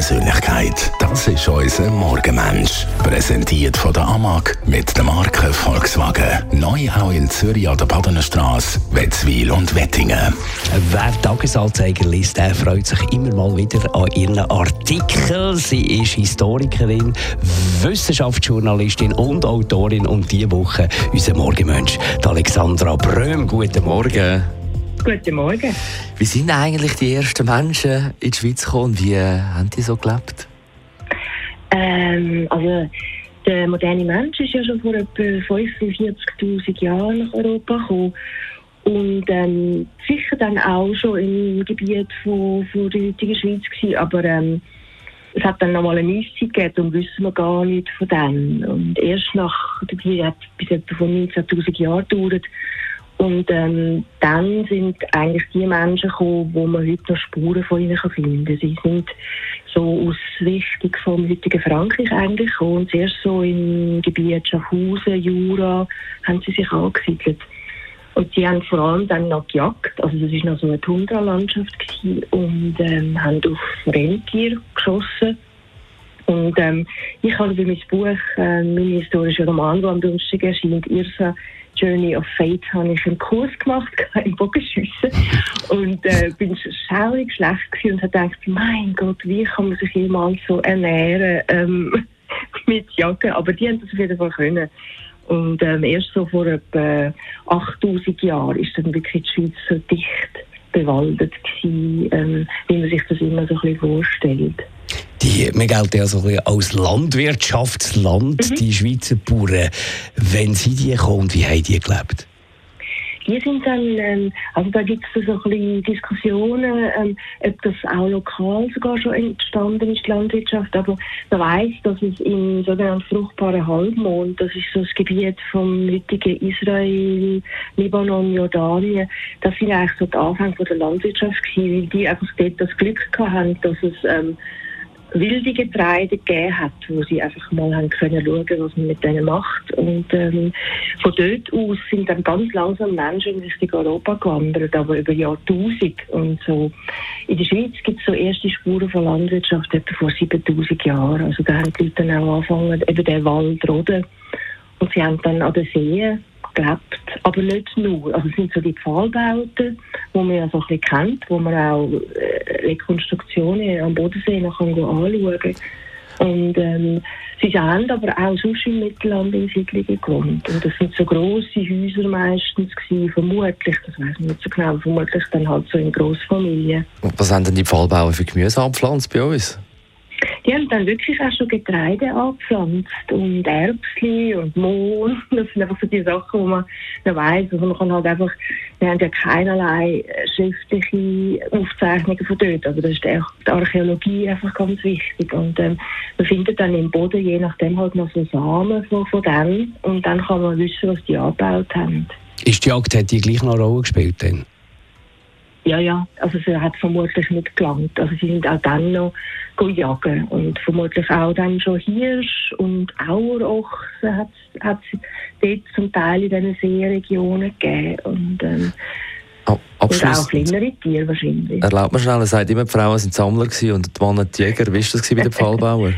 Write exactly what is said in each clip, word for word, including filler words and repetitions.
Persönlichkeit. Das ist unser Morgenmensch. Präsentiert von der A M A G mit der Marke Volkswagen. Neu auch in Zürich an der Badenstrasse, Wetzwil und Wettingen. Wer Tagesanzeiger liest, der freut sich immer mal wieder an ihren Artikeln. Sie ist Historikerin, Wissenschaftsjournalistin und Autorin und diese Woche unser Morgenmensch, die Alexandra Bröhm. Guten Morgen. Guten Morgen. Wie sind eigentlich die ersten Menschen in die Schweiz gekommen und wie haben die so gelebt? Ähm, also der moderne Mensch ist ja schon vor etwa fünfundvierzigtausend Jahren nach Europa gekommen. Und ähm, sicher dann auch schon im Gebiet von, von der heutigen Schweiz gewesen. Aber ähm, es hat dann nochmal eine Eiszeit gegeben und wissen wir gar nicht von dem. Und erst nach, die hat bis etwa von neunzehntausend Jahren gedauert. Und ähm, dann sind eigentlich die Menschen gekommen, wo man heute noch Spuren von ihnen finden kann. Sie sind so aus Richtung vom heutigen Frankreich eigentlich gekommen. Und zuerst so im Gebiet Schaffhausen, Jura, haben sie sich angesiedelt. Und sie haben vor allem dann noch gejagt. Also das war noch so eine Tundra-Landschaft gewesen, und ähm, haben auf Rentier geschossen. Und ähm, ich habe bei meinem Buch, äh, mein historischer Roman, der am Donnerstag erscheint, Irsa Journey of Fate, habe ich einen Kurs gemacht im Bogenschiessen und äh, bin schaurig schlecht gewesen und habe gedacht, mein Gott, wie kann man sich jemals so ernähren ähm, mit Jagen? Aber die haben das auf jeden Fall können. Und ähm, erst so vor etwa achttausend Jahren ist dann wirklich die Schweiz so dicht bewaldet gewesen, ähm, wie man sich das immer so ein bisschen vorstellt. Die, man gilt ja so ein bisschen als Landwirtschaftsland, mhm. die Schweizer Bauern. Wenn sind die gekommen, wie haben die gelebt? Die sind dann, ähm, also da gibt es so ein bisschen Diskussionen, ähm, ob das auch lokal sogar schon entstanden ist, die Landwirtschaft. Aber man weiss, dass es im sogenannten fruchtbaren Halbmond, das ist so das Gebiet vom heutigen Israel, Libanon, Jordanien, das sind eigentlich so die Anfänge der Landwirtschaft gewesen, weil die einfach dort das Glück gehabt haben, dass es ähm, wilde Getreide gegeben hat, wo sie einfach mal haben können schauen, was man mit denen macht. Und ähm, von dort aus sind dann ganz langsam Menschen in Richtung Europa gewandert, aber über Jahrtausend. Und so in der Schweiz gibt es so erste Spuren von Landwirtschaft etwa vor siebentausend Jahren. Also da haben die Leute dann auch angefangen, eben den Wald roden. Und sie haben dann an den Seen gelebt, aber nicht nur. Also es sind so die Pfahlbauten, die man ja so ein bisschen kennt, wo man auch äh, Rekonstruktionen am Bodensee noch anschauen kann. Und ähm, sie haben aber auch sonst im Mittelland in Siedlungen gewohnt. Und das sind so grosse Häuser meistens gewesen, vermutlich, das weiss man nicht so genau, vermutlich dann halt so in Grossfamilien. Was haben denn die Pfahlbauern für Gemüse angepflanzt bei uns? Die haben dann wirklich auch schon Getreide angepflanzt und Erbsen und Mohn. Das sind einfach so die Sachen, die man noch weiss. Also man kann halt einfach, wir haben ja keinerlei schriftliche Aufzeichnungen von dort. Aber das ist die Archäologie einfach ganz wichtig. Und ähm, man findet dann im Boden je nachdem halt noch so Samen von, von denen. Und dann kann man wissen, was die angebaut haben. Ist die Jagd, hat die gleich noch eine Rolle gespielt denn? Ja, ja, also sie hat vermutlich nicht gelangt. Also sie sind auch dann noch jagen und vermutlich auch dann schon Hirsch und Auerochsen hat es dort zum Teil in diesen Seeregionen gegeben. Und, ähm, oh, und auch kleinere Tiere wahrscheinlich. Erlaubt man schnell, er sagt immer, die Frauen sind Sammler gewesen und die Männer die Jäger. Wie war das bei den Pfahlbauern?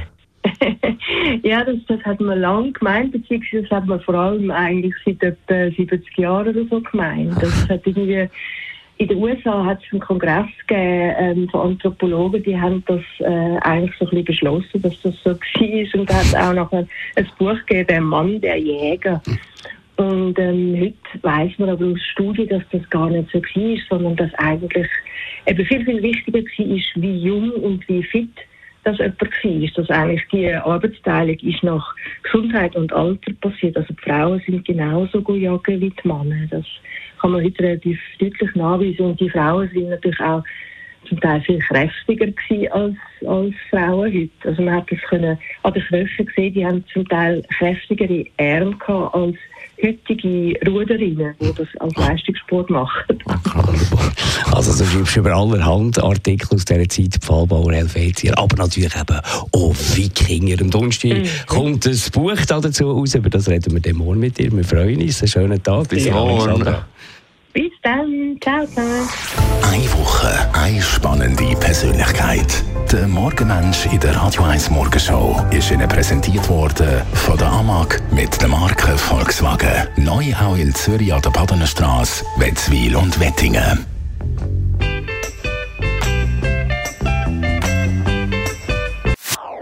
Ja, das, das hat man lange gemeint, beziehungsweise das hat man vor allem eigentlich seit etwa siebzig Jahren oder so gemeint. Das hat irgendwie in den U S A hat es einen Kongress gegeben ähm, von Anthropologen, die haben das äh, eigentlich so ein bisschen beschlossen, dass das so war. Und da hat es auch noch ein, ein Buch gegeben, «Der Mann, der Jäger». Und ähm, heute weiss man aber aus Studien, dass das gar nicht so war, sondern dass eigentlich eben viel, viel wichtiger war, wie jung und wie fit das jemand war. Dass eigentlich die Arbeitsteilung ist nach Gesundheit und Alter passiert. Also die Frauen sind genauso gut jagen wie die Männer. Das kann man heute relativ deutlich nachweisen. Und die Frauen sind natürlich auch zum Teil viel kräftiger gewesen als, als Frauen heute. Also man hat das können an den Knöpfen gesehen, die haben zum Teil kräftigere Arme gehabt als heutige Ruderinnen, die das als Leistungssport machen. Also du schreibst über allerhand Artikel aus dieser Zeit, Pfahlbauer, Helvetier, aber natürlich eben auch Wikinger. Am Donnerstag mhm. kommt ein Buch dazu raus, über das reden wir dann morgen mit dir. Wir freuen uns, einen schönen Tag. Bis ja, morgen. Bis dann, ciao zusammen. Eine Woche, eine spannende Persönlichkeit. Der Morgenmensch in der Radio eins Morgenshow ist Ihnen präsentiert worden von der A M A G mit der Marke Volkswagen. Neu auch in Zürich an der Badenstrasse, Wetzwil und Wettingen.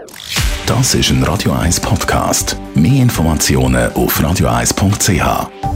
Das ist ein Radio eins Podcast. Mehr Informationen auf radio eins punkt c h.